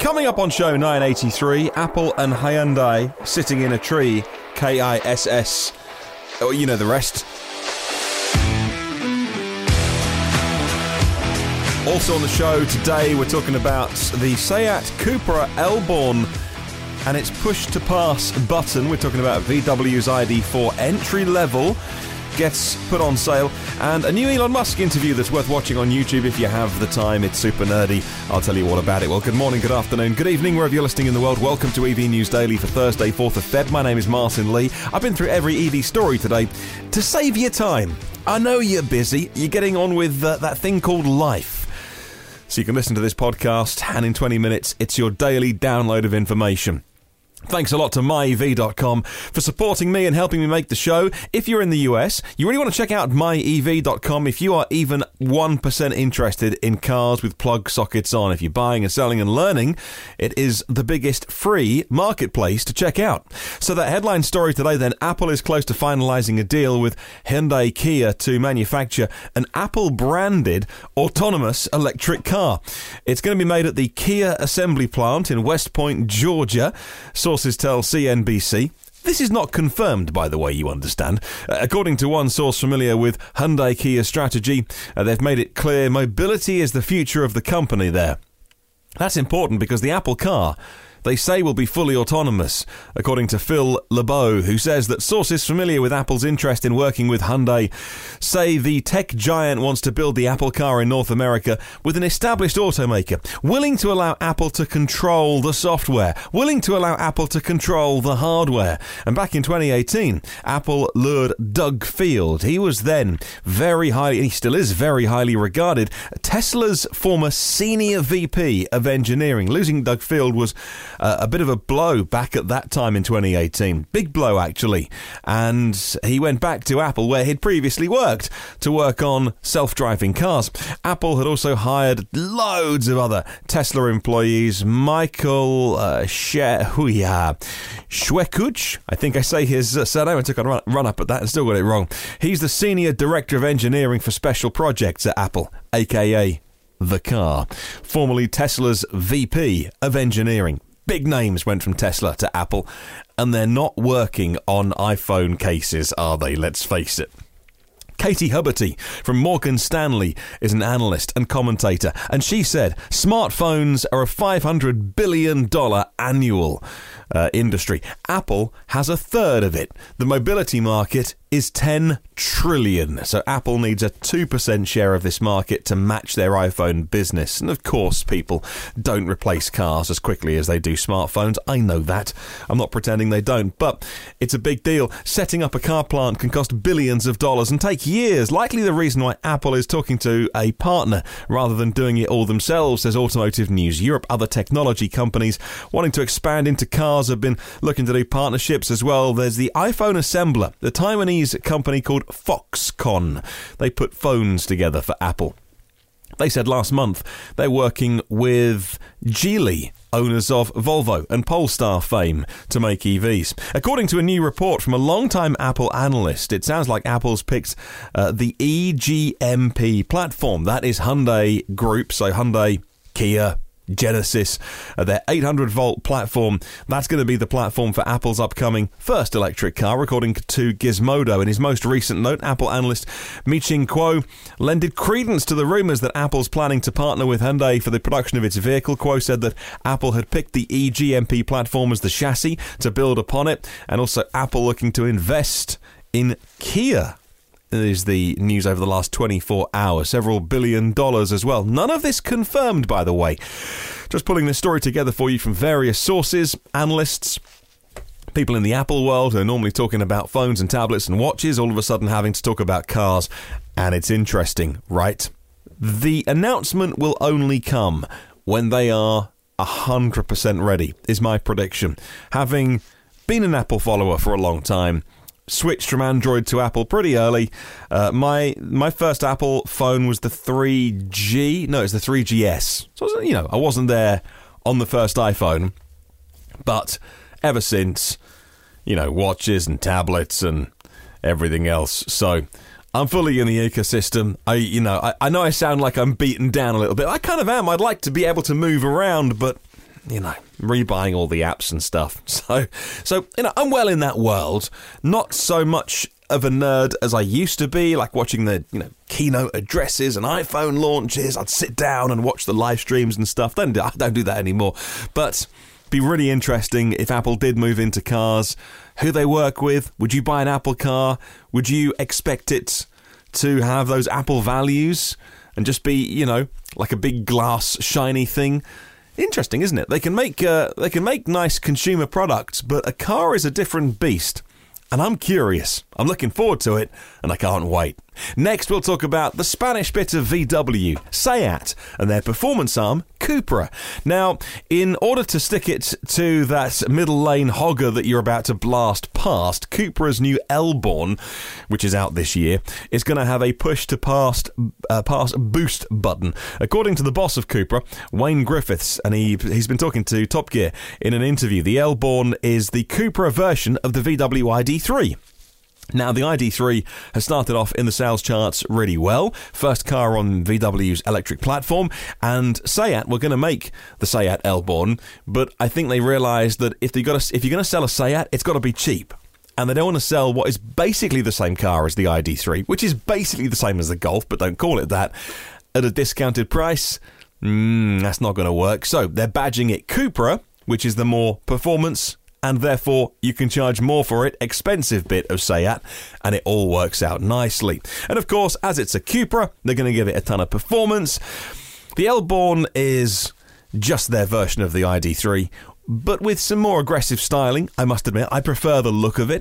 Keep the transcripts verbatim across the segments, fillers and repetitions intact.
Coming up on show nine eighty-three, Apple and Hyundai sitting in a tree, K I S S. Oh, you know the rest. Also on the show today, we're talking about the Seat Cupra Elborn and its push-to-pass button. We're talking about V W's I D four entry level gets put on sale, and a new Elon Musk interview that's worth watching on YouTube if you have the time. It's super nerdy. I'll tell you all about it. Well, good morning, good afternoon, good evening, wherever you're listening in the world. Welcome to E V News Daily for Thursday, fourth of February. My name is Martin Lee. I've been through every E V story today to save you time. I know you're busy. You're getting on with uh, that thing called life. So you can listen to this podcast, and in twenty minutes, it's your daily download of information. Thanks a lot to my E V dot com for supporting me and helping me make the show. If you're in the U S, you really want to check out my E V dot com if you are even one percent interested in cars with plug sockets on. If you're buying and selling and learning, it is the biggest free marketplace to check out. So that headline story today then, Apple is close to finalising a deal with Hyundai Kia to manufacture an Apple-branded autonomous electric car. It's going to be made at the Kia assembly plant in West Point, Georgia. Sources tell C N B C. This is not confirmed, by the way, you understand. Uh, according to one source familiar with Hyundai Kia's strategy, uh, they've made it clear mobility is the future of the company there. That's important because the Apple car, they say, will be fully autonomous, according to Phil LeBeau, who says that sources familiar with Apple's interest in working with Hyundai say the tech giant wants to build the Apple car in North America with an established automaker, willing to allow Apple to control the software, willing to allow Apple to control the hardware. And back in twenty eighteen, Apple lured Doug Field. He was then very highly, he still is very highly regarded, Tesla's former senior V P of engineering. Losing Doug Field was Uh, a bit of a blow back at that time in twenty eighteen. Big blow, actually. And he went back to Apple, where he'd previously worked, to work on self-driving cars. Apple had also hired loads of other Tesla employees. Michael uh, Schwekuch, I think I say his uh, surname. I took a run, run up at that and still got it wrong. He's the Senior Director of Engineering for Special Projects at Apple, a k a the car. Formerly Tesla's V P of Engineering. Big names went from Tesla to Apple, and they're not working on iPhone cases, are they? Let's face it. Katie Huberty from Morgan Stanley is an analyst and commentator, and she said smartphones are a five hundred billion dollars annual uh, industry. Apple has a third of it. The mobility market is ten trillion dollars. So Apple needs a two percent share of this market to match their iPhone business. And of course, people don't replace cars as quickly as they do smartphones. I know that. I'm not pretending they don't. But it's a big deal. Setting up a car plant can cost billions of dollars and take years. Likely the reason why Apple is talking to a partner rather than doing it all themselves, says Automotive News Europe. Other technology companies wanting to expand into cars have been looking to do partnerships as well. There's the iPhone assembler, the Taiwanese company called Foxconn. They put phones together for Apple. They said last month they're working with Geely, owners of Volvo and Polestar fame, to make E Vs. According to a new report from a long-time Apple analyst, it sounds like Apple's picked uh, the E G M P platform. That is Hyundai Group, so Hyundai, Kia, Genesis, uh, their eight hundred volt platform. That's going to be the platform for Apple's upcoming first electric car, according to Gizmodo. In his most recent note, Apple analyst Ming-Chi Kuo lended credence to the rumours that Apple's planning to partner with Hyundai for the production of its vehicle. Kuo said that Apple had picked the E G M P platform as the chassis to build upon it, and also Apple looking to invest in Kia. Is the news over the last twenty-four hours. Several billion dollars as well. None of this confirmed, by the way. Just pulling this story together for you from various sources, analysts, people in the Apple world who are normally talking about phones and tablets and watches, all of a sudden having to talk about cars. And it's interesting, right? The announcement will only come when they are one hundred percent ready, is my prediction. Having been an Apple follower for a long time, switched from Android to Apple pretty early. Uh, my my first Apple phone was the three G. No, it's the three G S. So, you know, I wasn't there on the first iPhone. But ever since, you know, watches and tablets and everything else. So I'm fully in the ecosystem. I, you know, I, I know I sound like I'm beaten down a little bit. I kind of am. I'd like to be able to move around, but you know, rebuying all the apps and stuff. So, so you know, I'm well in that world. Not so much of a nerd as I used to be, like watching the, you know, keynote addresses and iPhone launches. I'd sit down and watch the live streams and stuff. Don't do, I don't do that anymore. But be really interesting if Apple did move into cars. Who they work with? Would you buy an Apple car? Would you expect it to have those Apple values and just be, you know, like a big glass shiny thing? Interesting, isn't it? They can make uh, they can make nice consumer products, but a car is a different beast. And I'm curious. I'm looking forward to it, and I can't wait. Next, we'll talk about the Spanish bit of V W, SEAT, and their performance arm, Cupra. Now, in order to stick it to that middle lane hogger that you're about to blast past, Cupra's new Elborn, which is out this year, is going to have a push-to-pass uh, pass boost button. According to the boss of Cupra, Wayne Griffiths, and he, he's been talking to Top Gear in an interview, the Elborn is the Cupra version of the V W I D three. Now, the I D three has started off in the sales charts really well. First car on V W's electric platform, and SEAT were going to make the SEAT Elborn, but I think they realised that if they got to, if you're going to sell a SEAT, it's got to be cheap. And they don't want to sell what is basically the same car as the I D three, which is basically the same as the Golf, but don't call it that, at a discounted price. Mm, that's not going to work. So they're badging it Cupra, which is the more performance, and therefore you can charge more for it, expensive bit of SEAT, and it all works out nicely. And of course, as it's a Cupra, they're going to give it a ton of performance. The Elborn is just their version of the I D three, but with some more aggressive styling, I must admit. I prefer the look of it.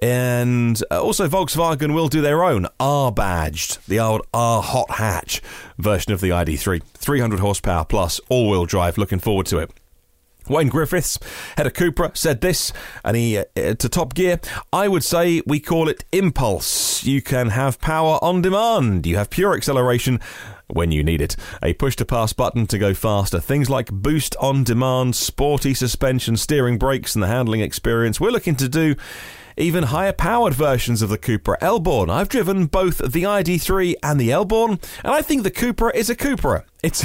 And also Volkswagen will do their own R-badged, the old R-hot hatch version of the I D three. three hundred horsepower plus, all-wheel drive, looking forward to it. Wayne Griffiths, head of Cupra, said this, and he uh, to Top Gear, I would say we call it impulse. You can have power on demand. You have pure acceleration when you need it. A push-to-pass button to go faster. Things like boost on demand, sporty suspension, steering brakes, and the handling experience. We're looking to do even higher powered versions of the Cupra Elborn. I've driven both the I D three and the Elborn, and I think the Cupra is a Cupra. It's...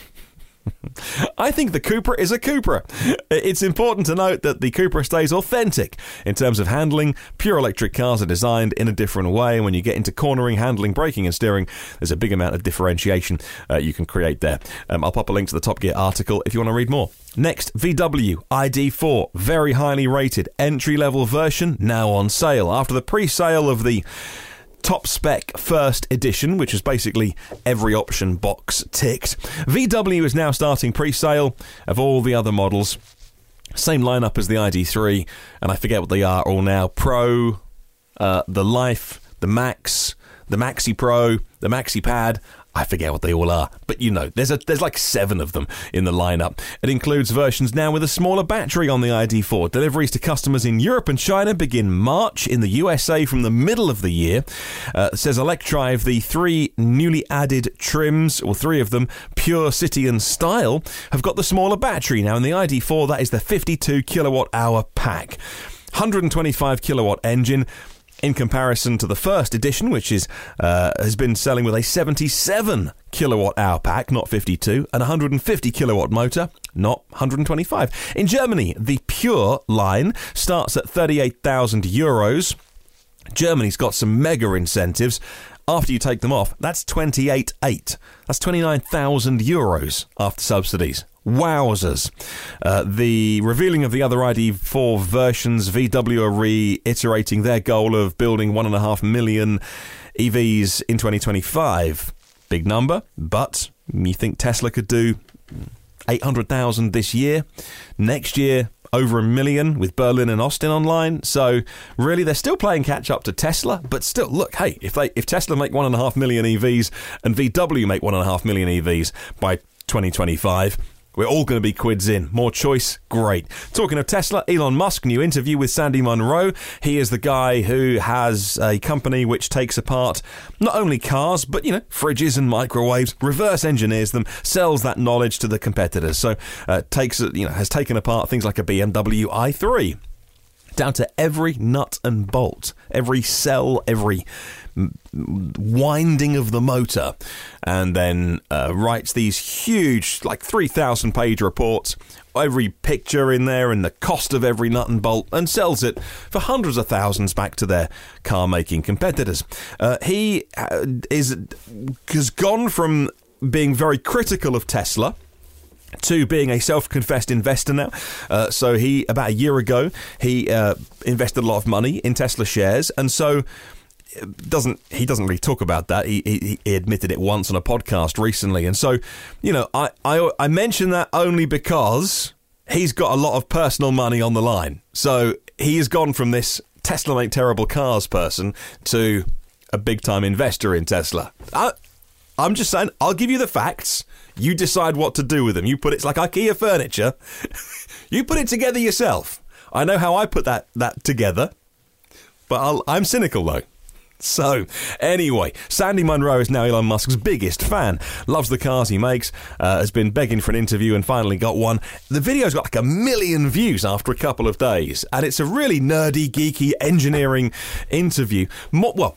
I think the Cupra is a Cupra. It's important to note that the Cupra stays authentic in terms of handling. Pure electric cars are designed in a different way, and when you get into cornering, handling, braking and steering, there's a big amount of differentiation uh, you can create there. Um, I'll pop a link to the Top Gear article if you want to read more. Next, V W I D four, very highly rated, entry-level version, now on sale. After the pre-sale of the top spec first edition, which is basically every option box ticked, V W is now starting pre-sale of all the other models. Same lineup as the I D three, and I forget what they are all now. Pro, uh, the Life, the Max, the Maxi Pro, the Maxi Pad. I forget what they all are, but you know, there's a there's like seven of them in the lineup. It includes versions now with a smaller battery on the I D four. Deliveries to customers in Europe and China begin March, in the U S A from the middle of the year. Uh, says Electrive, the three newly added trims, or three of them, Pure, City and Style, have got the smaller battery. Now in the I D four, that is the fifty-two kilowatt hour pack. one hundred twenty-five kilowatt engine, in comparison to the first edition, which is uh, has been selling with a seventy-seven kilowatt hour pack, not fifty-two, and one hundred fifty kilowatt motor, not one hundred twenty-five. In Germany, the Pure line starts at thirty-eight thousand euros. Germany's got some mega incentives. After you take them off, that's twenty-eight thousand eight hundred. That's twenty-nine thousand euros after subsidies. Wowzers. Uh, the revealing of the other I D four versions, V W are reiterating their goal of building one and a half million E Vs in twenty twenty-five. Big number, but you think Tesla could do eight hundred thousand this year? Next year, over a million with Berlin and Austin online. So really, they're still playing catch up to Tesla, but still, look, hey, if they if Tesla make one and a half million E Vs and V W make one and a half million E Vs by twenty twenty-five, we're all going to be quids in. More choice, great. Talking of Tesla, Elon Musk, new interview with Sandy Munro. He is the guy who has a company which takes apart not only cars, but, you know, fridges and microwaves, reverse engineers them, sells that knowledge to the competitors. So, uh, takes, you know, has taken apart things like a B M W i three. down to every nut and bolt, every cell, every winding of the motor, and then uh, writes these huge, like three thousand page reports, every picture in there and the cost of every nut and bolt, and sells it for hundreds of thousands back to their car-making competitors. Uh, he uh, is has gone from being very critical of Tesla to being a self-confessed investor now. Uh, so he, about a year ago, he uh, invested a lot of money in Tesla shares, and so doesn't he doesn't really talk about that. He, he he admitted it once on a podcast recently, and so you know I I I mention that only because he's got a lot of personal money on the line. So he has gone from this Tesla make terrible cars person to a big time investor in Tesla. I, I'm just saying, I'll give you the facts. You decide what to do with them. You put it, it's like IKEA furniture. You put it together yourself. I know how I put that, that together, but I'll, I'm cynical though. So, anyway, Sandy Munro is now Elon Musk's biggest fan. Loves the cars he makes, uh, has been begging for an interview and finally got one. The video's got like a million views after a couple of days, and it's a really nerdy, geeky engineering interview. Mo- well,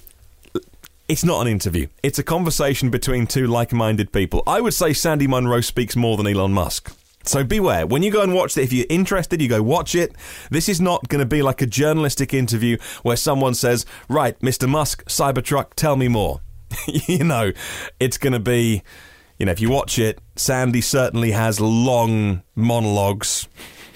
it's not an interview. It's a conversation between two like-minded people. I would say Sandy Munro speaks more than Elon Musk. So beware. When you go and watch it, if you're interested, you go watch it. This is not going to be like a journalistic interview where someone says, right, Mister Musk, Cybertruck, tell me more. You know, it's going to be, you know, if you watch it, Sandy certainly has long monologues,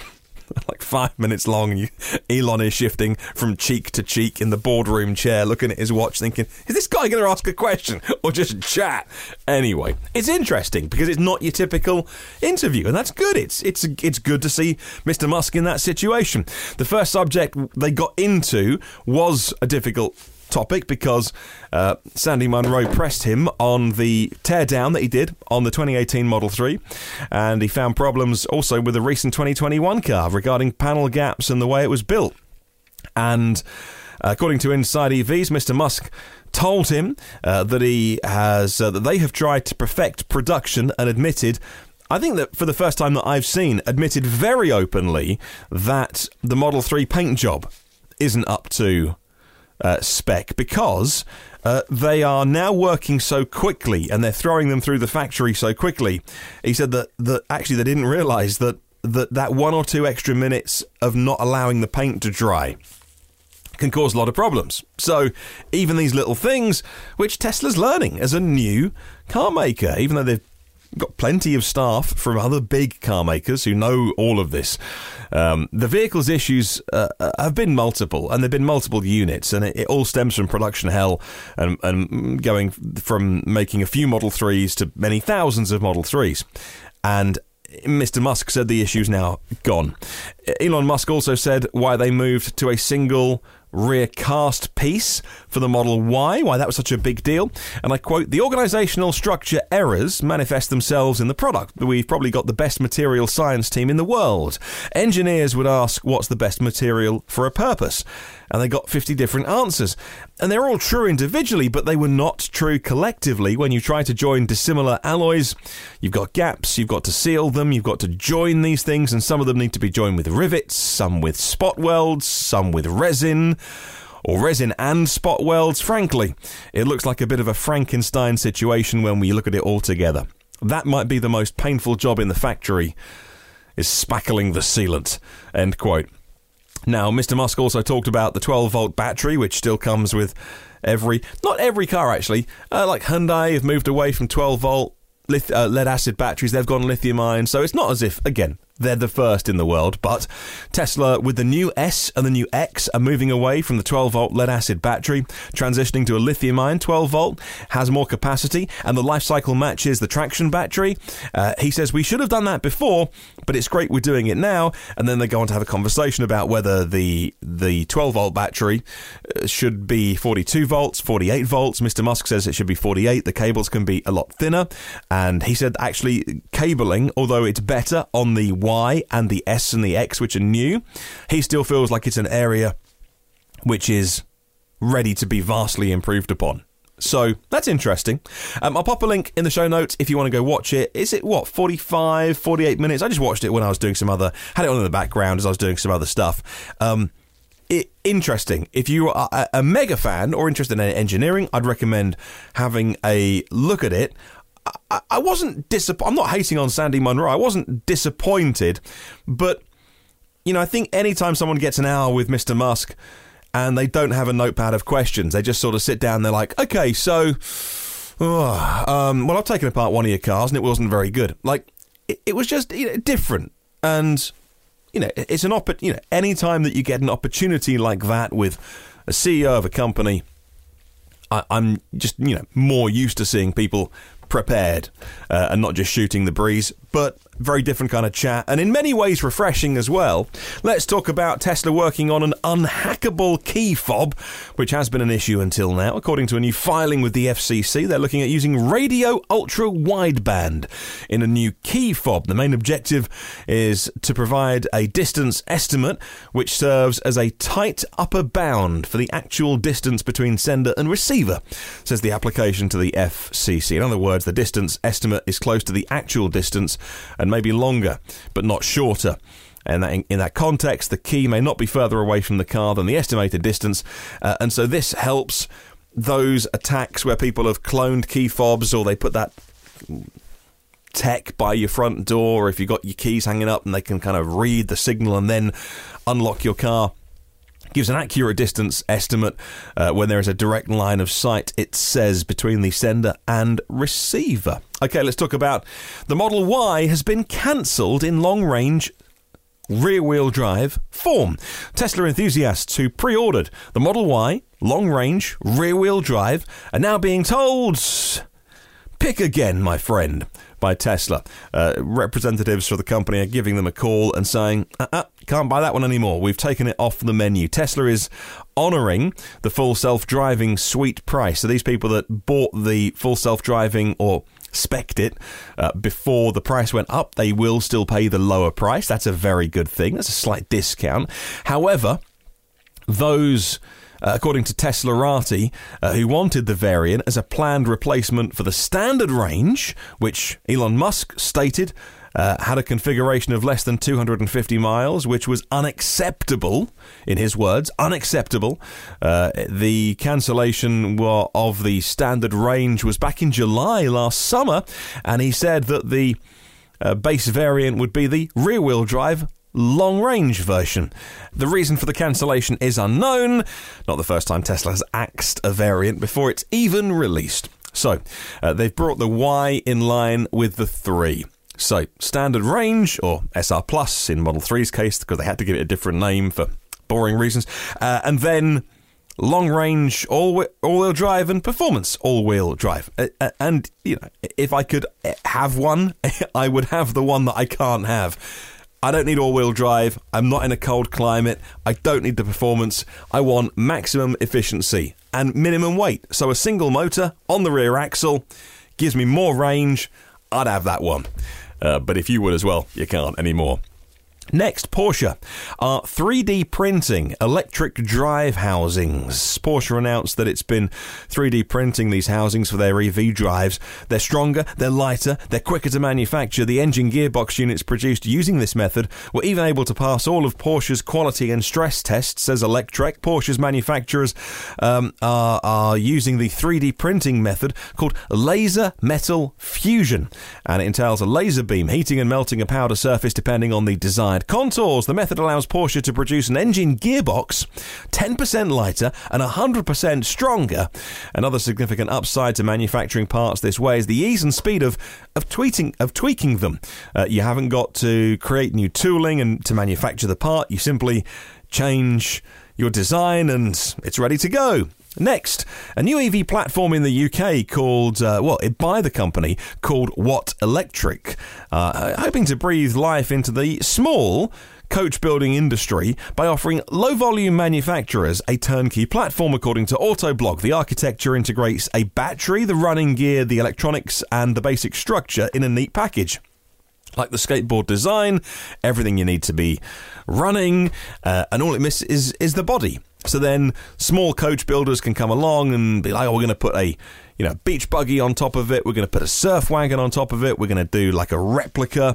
like five minutes long, and you, Elon is shifting from cheek to cheek in the boardroom chair, looking at his watch, thinking, is this guy going to ask a question or just chat? Anyway, it's interesting because it's not your typical interview, and that's good. It's it's it's good to see Mister Musk in that situation. The first subject they got into was a difficult topic because uh, Sandy Munro pressed him on the teardown that he did on the twenty eighteen Model three, and he found problems also with the recent twenty twenty-one car regarding panel gaps and the way it was built. And uh, according to Inside E Vs, Mister Musk told him uh, that he has uh, that they have tried to perfect production and admitted, I think that for the first time that I've seen, admitted very openly that the Model three paint job isn't up to Uh, spec because uh, they are now working so quickly and they're throwing them through the factory so quickly. He said that, that actually they didn't realise that, that that one or two extra minutes of not allowing the paint to dry can cause a lot of problems. So even these little things, which Tesla's learning as a new car maker, even though they've got plenty of staff from other big car makers who know all of this. Um, the vehicle's issues uh, have been multiple, and there have been multiple units, and it, it all stems from production hell and, and going from making a few Model threes to many thousands of Model threes. And Mister Musk said the issue's now gone. Elon Musk also said why they moved to a single rear cast piece for the Model Y, why that was such a big deal. And I quote, "The organisational structure errors manifest themselves in the product. We've probably got the best material science team in the world. Engineers would ask what's the best material for a purpose, and they got fifty different answers. And they're all true individually, but they were not true collectively. When you try to join dissimilar alloys, you've got gaps, you've got to seal them, you've got to join these things, and some of them need to be joined with rivets, some with spot welds, some with resin, or resin and spot welds. Frankly, it looks like a bit of a Frankenstein situation when we look at it all together. That might be the most painful job in the factory, is spackling the sealant." End quote. Now, Mister Musk also talked about the twelve volt battery, which still comes with every, not every car actually, uh, like Hyundai have moved away from twelve volt lith- uh, lead acid batteries, they've gone lithium ion, so it's not as if, again, they're the first in the world, but Tesla with the new S and the new X are moving away from the twelve volt lead acid battery, transitioning to a lithium ion twelve volt, has more capacity, and the life cycle matches the traction battery. Uh, he says we should have done that before, but it's great we're doing it now. And then they go on to have a conversation about whether the the twelve volt battery should be forty-two volts, forty-eight volts. Mister Musk says it should be forty-eight. The cables can be a lot thinner, and he said actually cabling, although it's better on the Y and the S and the X, which are new, he still feels like it's an area which is ready to be vastly improved upon. So that's interesting. Um, I'll pop a link in the show notes if you want to go watch it. Is it, what, forty-five, forty-eight minutes? I just watched it when I was doing some other, had it on in the background as I was doing some other stuff. Um, it, interesting. If you are a, a mega fan or interested in engineering, I'd recommend having a look at it. I, I wasn't disappointed. I'm not hating on Sandy Munro. I wasn't disappointed, but you know, I think anytime someone gets an hour with Mister Musk and they don't have a notepad of questions, they just sort of sit down. They're like, okay, so, oh, um, well, I've taken apart one of your cars and it wasn't very good. Like, it, it was just you know, different. And, you know, it's an opp- you know, any time that you get an opportunity like that with a C E O of a company, I, I'm just, you know, more used to seeing people prepared uh, and not just shooting the breeze, but very different kind of chat, and in many ways refreshing as well. Let's talk about Tesla working on an unhackable key fob, which has been an issue until now. According to a new filing with the F C C, they're looking at using radio ultra wideband in a new key fob. The main objective is to provide a distance estimate which serves as a tight upper bound for the actual distance between sender and receiver, says the application to the F C C. In other words, the distance estimate is close to the actual distance and maybe longer, but not shorter. And that, in, in that context, the key may not be further away from the car than the estimated distance. Uh, and so this helps those attacks where people have cloned key fobs, or they put that tech by your front door, or if you've got your keys hanging up and they can kind of read the signal and then unlock your car. Gives an accurate distance estimate uh, when there is a direct line of sight, it says, between the sender and receiver. Okay, let's talk about the Model Y has been cancelled in long-range rear-wheel drive form. Tesla enthusiasts who pre-ordered the Model Y long-range rear-wheel drive are now being told, pick again, my friend, by Tesla. Uh, representatives for the company are giving them a call and saying, uh-uh, can't buy that one anymore. We've taken it off the menu. Tesla is honouring the full self-driving suite price. So these people that bought the full self-driving or spec'd it uh, before the price went up, they will still pay the lower price. That's a very good thing. That's a slight discount. However, those... Uh, according to Teslarati, uh, who wanted the variant as a planned replacement for the standard range, which Elon Musk stated uh, had a configuration of less than two hundred fifty miles, which was unacceptable, in his words, unacceptable. Uh, the cancellation of the standard range was back in July last summer, and he said that the uh, base variant would be the rear-wheel drive long-range version. The reason for the cancellation is unknown. Not the first time Tesla has axed a variant before it's even released. So, uh, they've brought the Y in line with the three. So, standard range, or S R Plus in Model three's case, because they had to give it a different name for boring reasons, uh, and then long-range all all-wheel drive and performance all-wheel drive. Uh, uh, and, you know, if I could have one, I would have the one that I can't have. I don't need all-wheel drive. I'm not in a cold climate. I don't need the performance. I want maximum efficiency and minimum weight. So a single motor on the rear axle gives me more range. I'd have that one. Uh, but if you would as well, you can't anymore. Next, Porsche are three D printing electric drive housings. Porsche announced that it's been three D printing these housings for their E V drives. They're stronger, they're lighter, they're quicker to manufacture. The engine gearbox units produced using this method were even able to pass all of Porsche's quality and stress tests, says Electrek. Porsche's manufacturers um, are, are using the three D printing method called laser metal fusion, and it entails a laser beam heating and melting a powder surface depending on the desired contours. The method allows Porsche to produce an engine gearbox ten percent lighter and one hundred percent stronger. Another significant upside to manufacturing parts this way is the ease and speed of of tweaking of tweaking them. Uh, you haven't got to create new tooling and to manufacture the part. You simply change your design and it's ready to go. Next, a new E V platform in the U K called, uh, well, by the company, called Watt Electric, uh, hoping to breathe life into the small coach building industry by offering low-volume manufacturers a turnkey platform. According to Autoblog, the architecture integrates a battery, the running gear, the electronics, and the basic structure in a neat package. Like the skateboard design, everything you need to be running, uh, and all it misses is, is the body. So then small coach builders can come along and be like, oh, we're going to put a, you know, beach buggy on top of it. We're going to put a surf wagon on top of it. We're going to do like a replica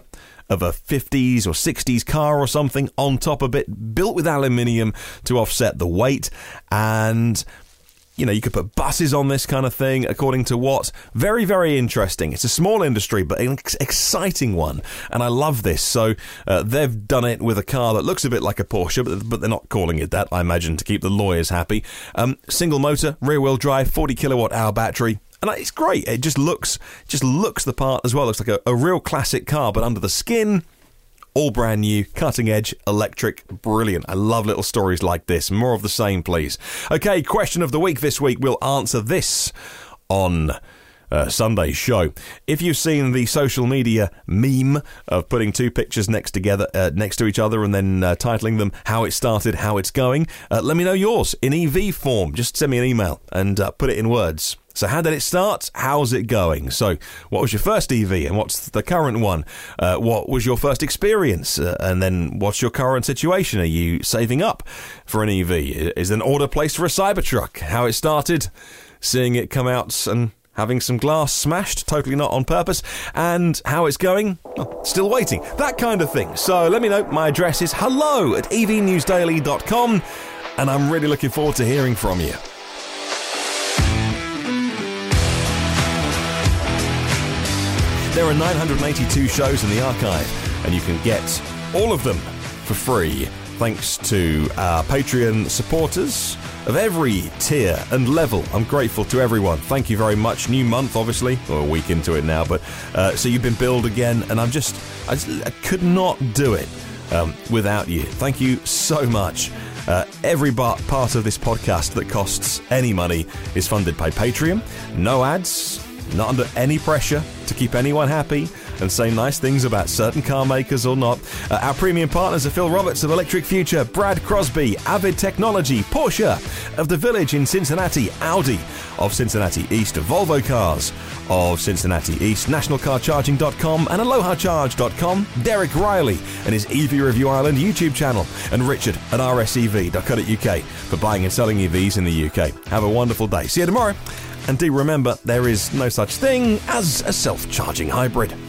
of a fifties or sixties car or something on top of it, built with aluminium to offset the weight. And you know, you could put buses on this kind of thing, according to what. Very, very interesting. It's a small industry, but an ex- exciting one. And I love this. So uh, they've done it with a car that looks a bit like a Porsche, but, but they're not calling it that, I imagine, to keep the lawyers happy. Um, single motor, rear-wheel drive, forty kilowatt hour battery. And it's great. It just looks just looks the part as well. Looks like a, a real classic car, but under the skin, all brand new, cutting edge, electric, brilliant. I love little stories like this. More of the same, please. Okay, question of the week this week. We'll answer this on uh, Sunday's show. If you've seen the social media meme of putting two pictures next together, uh, next to each other, and then uh, titling them "How It Started, How It's Going," uh, let me know yours in E V form. Just send me an email and uh, put it in words. So how did it start? How's it going? So what was your first E V and what's the current one? Uh, what was your first experience? Uh, and then what's your current situation? Are you saving up for an E V? Is there an order placed for a Cybertruck? How it started? Seeing it come out and having some glass smashed, totally not on purpose. And how it's going? Oh, still waiting. That kind of thing. So let me know. My address is hello at e v news daily dot com. And I'm really looking forward to hearing from you. There are nine hundred eighty-two shows in the archive, and you can get all of them for free thanks to our Patreon supporters of every tier and level. I'm grateful to everyone. Thank you very much. New month, obviously, or a week into it now, but uh, so you've been billed again, and I'm just, I, just, I could not do it um, without you. Thank you so much. Uh, every bar- part of this podcast that costs any money is funded by Patreon. No ads. Not under any pressure to keep anyone happy and say nice things about certain car makers or not. Uh, our premium partners are Phil Roberts of Electric Future, Brad Crosby, Avid Technology, Porsche of the Village in Cincinnati, Audi of Cincinnati East, Volvo Cars of Cincinnati East, national car charging dot com and aloha charge dot com, Derek Riley and his E V Review Ireland YouTube channel, and Richard at r s e v dot co dot u k for buying and selling E Vs in the U K. Have a wonderful day. See you tomorrow. And do remember, there is no such thing as a self-charging hybrid.